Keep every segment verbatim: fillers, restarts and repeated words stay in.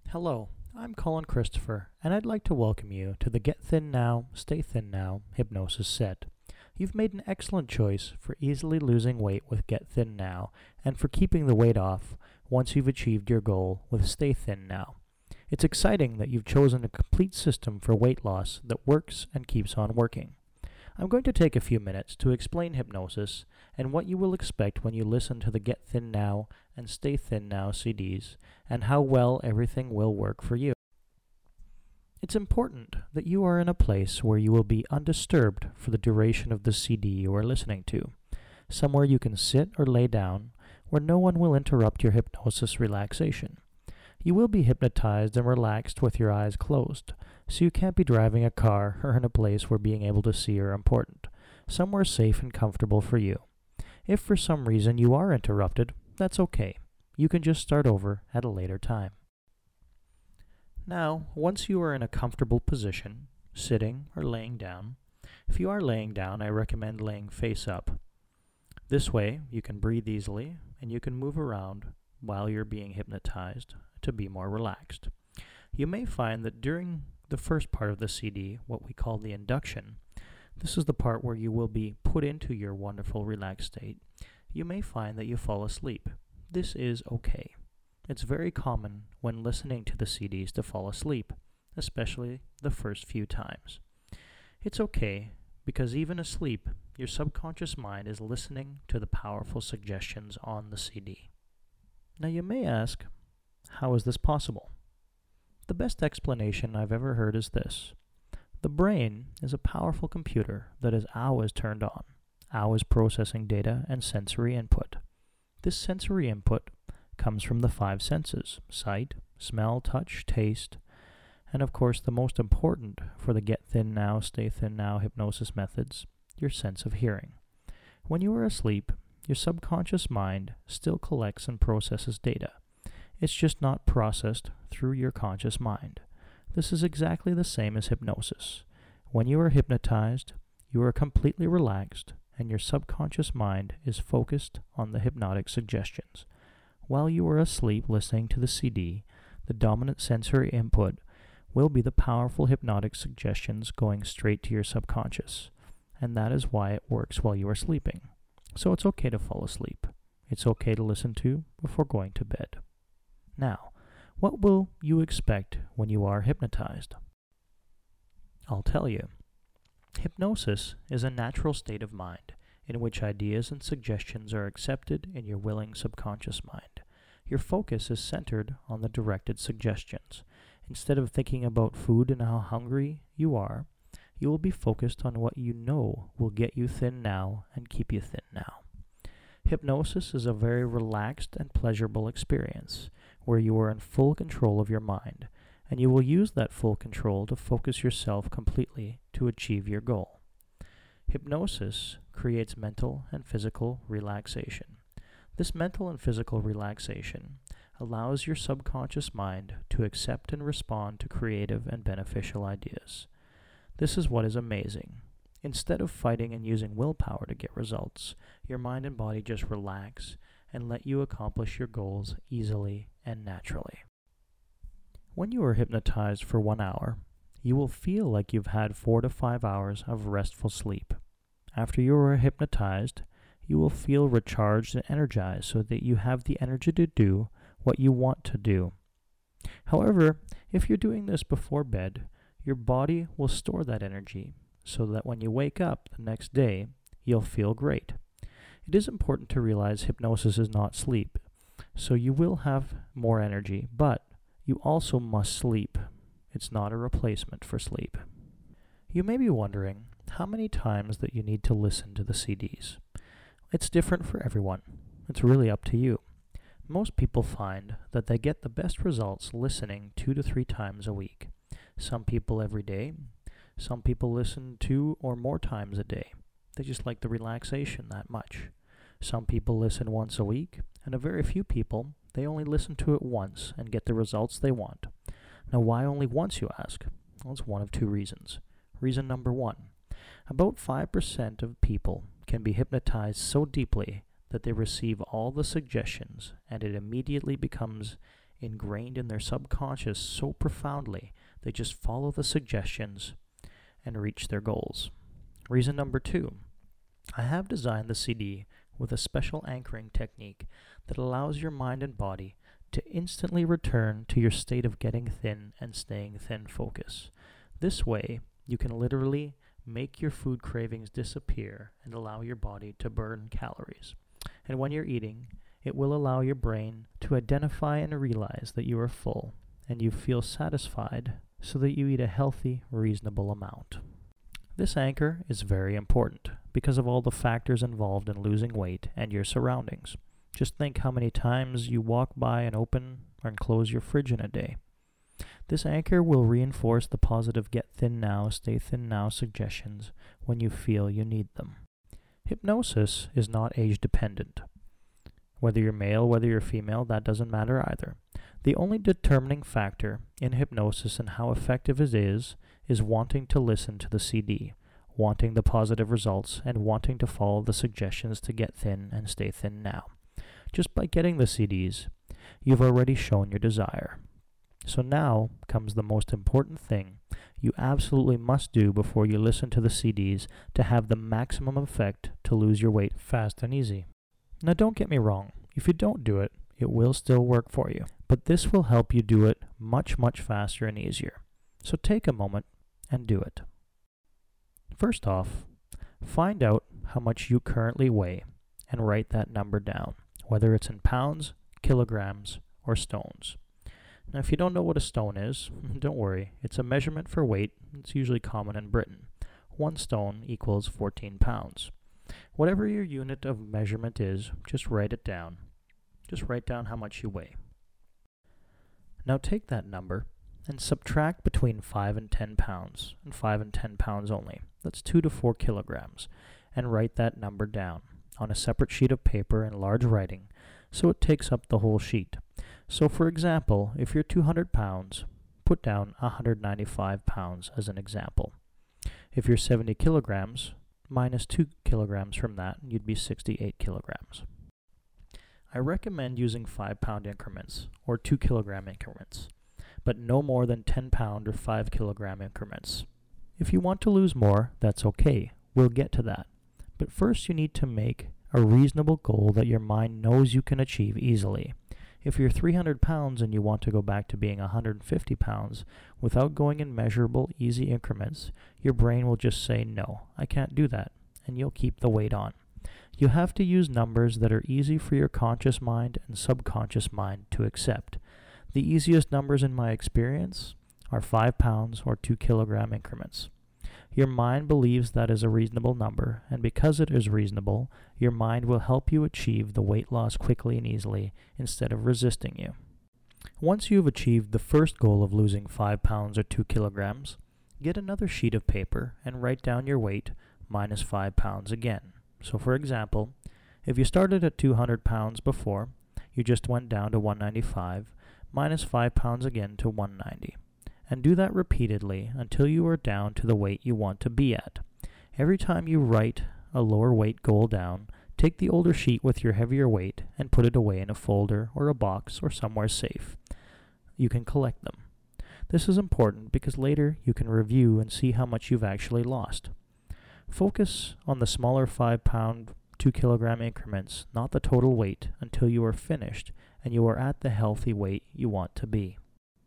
Hello, I'm Colin Christopher, and I'd like to welcome you to the Get Thin Now, Stay Thin Now hypnosis set. You've made an excellent choice for easily losing weight with Get Thin Now and for keeping the weight off once you've achieved your goal with Stay Thin Now. It's exciting that you've chosen a complete system for weight loss that works and keeps on working. I'm going to take a few minutes to explain hypnosis and what you will expect when you listen to the Get Thin Now and Stay Thin Now C Ds and how well everything will work for you. It's important that you are in a place where you will be undisturbed for the duration of the C D you are listening to, somewhere you can sit or lay down where no one will interrupt your hypnosis relaxation. You will be hypnotized and relaxed with your eyes closed, so you can't be driving a car or in a place where being able to see are important, somewhere safe and comfortable for you. If for some reason you are interrupted, that's okay. You can just start over at a later time. Now, once you are in a comfortable position, sitting or laying down, if you are laying down, I recommend laying face up. This way, you can breathe easily and you can move around while you're being hypnotized to be more relaxed. You may find that during the first part of the C D, what we call the induction, this is the part where you will be put into your wonderful relaxed state. You may find that you fall asleep. This is okay. It's very common when listening to the C Ds to fall asleep, especially the first few times. It's okay because even asleep, your subconscious mind is listening to the powerful suggestions on the C D. Now you may ask, how is this possible? The best explanation I've ever heard is this. The brain is a powerful computer that is always turned on, always processing data and sensory input. This sensory input comes from the five senses: sight, smell, touch, taste, and of course the most important for the Get Thin Now, Stay Thin Now hypnosis methods, your sense of hearing. When you are asleep, your subconscious mind still collects and processes data. It's just not processed through your conscious mind. This is exactly the same as hypnosis. When you are hypnotized, you are completely relaxed and your subconscious mind is focused on the hypnotic suggestions. While you are asleep listening to the C D, the dominant sensory input will be the powerful hypnotic suggestions going straight to your subconscious, and that is why it works while you are sleeping. So it's okay to fall asleep. It's okay to listen to before going to bed. Now, what will you expect when you are hypnotized? I'll tell you. Hypnosis is a natural state of mind in which ideas and suggestions are accepted in your willing subconscious mind. Your focus is centered on the directed suggestions. Instead of thinking about food and how hungry you are, you will be focused on what you know will get you thin now and keep you thin now. Hypnosis is a very relaxed and pleasurable experience where you are in full control of your mind, and you will use that full control to focus yourself completely to achieve your goal. Hypnosis creates mental and physical relaxation. This mental and physical relaxation allows your subconscious mind to accept and respond to creative and beneficial ideas. This is what is amazing. Instead of fighting and using willpower to get results, your mind and body just relax and let you accomplish your goals easily and naturally. When you are hypnotized for one hour, you will feel like you've had four to five hours of restful sleep. After you are hypnotized, you will feel recharged and energized so that you have the energy to do what you want to do. However, if you're doing this before bed, your body will store that energy so that when you wake up the next day, you'll feel great. It is important to realize hypnosis is not sleep, so you will have more energy, but you also must sleep. It's not a replacement for sleep. You may be wondering how many times that you need to listen to the C Ds. It's different for everyone. It's really up to you. Most people find that they get the best results listening two to three times a week. Some people every day. Some people listen two or more times a day. They just like the relaxation that much. Some people listen once a week, and a very few people, they only listen to it once and get the results they want. Now, why only once, you ask? Well, it's one of two reasons. Reason number one, about five percent of people can be hypnotized so deeply that they receive all the suggestions and it immediately becomes ingrained in their subconscious so profoundly, they just follow the suggestions and reach their goals. Reason number two, I have designed the C D with a special anchoring technique that allows your mind and body to instantly return to your state of getting thin and staying thin focus. This way, you can literally make your food cravings disappear and allow your body to burn calories. And when you're eating, it will allow your brain to identify and realize that you are full and you feel satisfied so that you eat a healthy, reasonable amount. This anchor is very important because of all the factors involved in losing weight and your surroundings. Just think how many times you walk by and open and close your fridge in a day. This anchor will reinforce the positive get thin now, stay thin now suggestions when you feel you need them. Hypnosis is not age dependent. Whether you're male, whether you're female, that doesn't matter either. The only determining factor in hypnosis and how effective it is, is wanting to listen to the C D, wanting the positive results, and wanting to follow the suggestions to get thin and stay thin now. Just by getting the C Ds, you've already shown your desire. So now comes the most important thing you absolutely must do before you listen to the C Ds to have the maximum effect to lose your weight fast and easy. Now don't get me wrong, if you don't do it, it will still work for you, but this will help you do it much, much faster and easier. So take a moment and do it. First off, find out how much you currently weigh and write that number down, whether it's in pounds, kilograms, or stones. Now, if you don't know what a stone is, don't worry. It's a measurement for weight. It's usually common in Britain. One stone equals fourteen pounds. Whatever your unit of measurement is, just write it down. Just write down how much you weigh. Now take that number and subtract between five and ten pounds, and five and ten pounds only. That's two to four kilograms, and write that number down on a separate sheet of paper in large writing, so it takes up the whole sheet. So for example, if you're two hundred pounds, put down one hundred ninety-five pounds as an example. If you're seventy kilograms, minus two kilograms from that, you'd be sixty-eight kilograms. I recommend using five pound increments or two kilogram increments, but no more than ten pound or five kilogram increments. If you want to lose more, that's okay. We'll get to that. But first you need to make a reasonable goal that your mind knows you can achieve easily. If you're three hundred pounds and you want to go back to being one hundred fifty pounds without going in measurable, easy increments, your brain will just say, no, I can't do that, and you'll keep the weight on. You have to use numbers that are easy for your conscious mind and subconscious mind to accept. The easiest numbers in my experience are five pounds or two kilogram increments. Your mind believes that is a reasonable number, and because it is reasonable, your mind will help you achieve the weight loss quickly and easily instead of resisting you. Once you've achieved the first goal of losing five pounds or two kilograms, get another sheet of paper and write down your weight minus five pounds again. So for example, if you started at two hundred pounds before, you just went down to one ninety-five, minus five pounds again to one ninety. And do that repeatedly until you are down to the weight you want to be at. Every time you write a lower weight goal down, take the older sheet with your heavier weight and put it away in a folder or a box or somewhere safe. You can collect them. This is important because later you can review and see how much you've actually lost. Focus on the smaller five pound, two kilogram increments, not the total weight, until you are finished and you are at the healthy weight you want to be.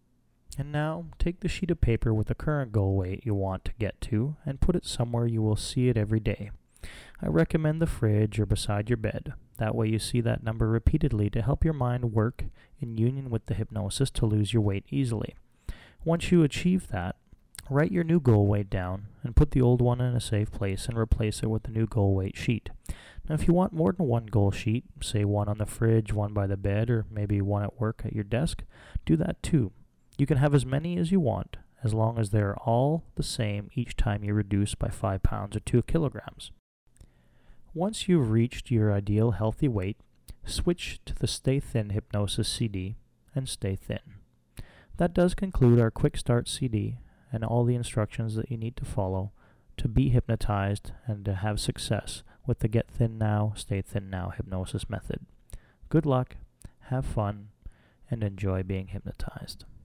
And now, take the sheet of paper with the current goal weight you want to get to and put it somewhere you will see it every day. I recommend the fridge or beside your bed. That way you see that number repeatedly to help your mind work in union with the hypnosis to lose your weight easily. Once you achieve that, write your new goal weight down and put the old one in a safe place and replace it with the new goal weight sheet. Now if you want more than one goal sheet, say one on the fridge, one by the bed, or maybe one at work at your desk, do that too. You can have as many as you want, as long as they're all the same each time you reduce by five pounds or two kilograms. Once you've reached your ideal healthy weight, switch to the Stay Thin Hypnosis C D and stay thin. That does conclude our Quick Start C D and all the instructions that you need to follow to be hypnotized and to have success with the Get Thin Now, Stay Thin Now hypnosis method. Good luck, have fun, and enjoy being hypnotized.